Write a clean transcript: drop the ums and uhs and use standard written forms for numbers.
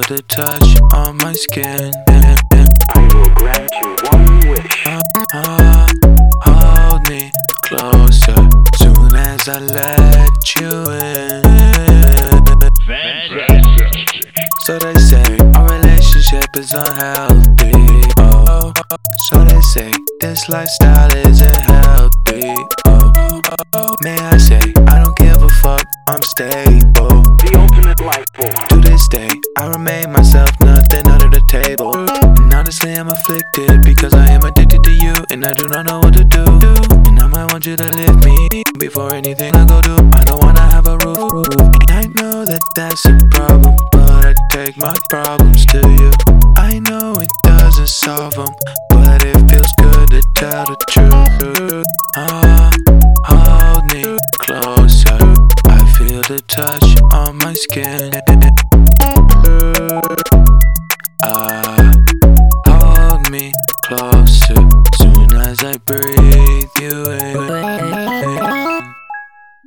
the touch on my skin. I will grant you one wish. Hold me closer soon as I let you in. Fantastic. So they say our relationship is unhealthy. Oh, so they say this lifestyle isn't healthy. Oh, may I say I don't give a fuck, I'm stable. The ultimate life form. To this day, I remain myself, nothing under the table. And honestly, I'm afflicted because I am addicted to you, and I do not know what to do. And I might want you to lift me before anything I go do. I don't wanna have a roof. And I know that that's a problem, but I take my problems to you. I know it doesn't solve them, but it feels good to tell the truth. Hold me closer, I feel the touch on my skin. Hold me closer soon as I breathe.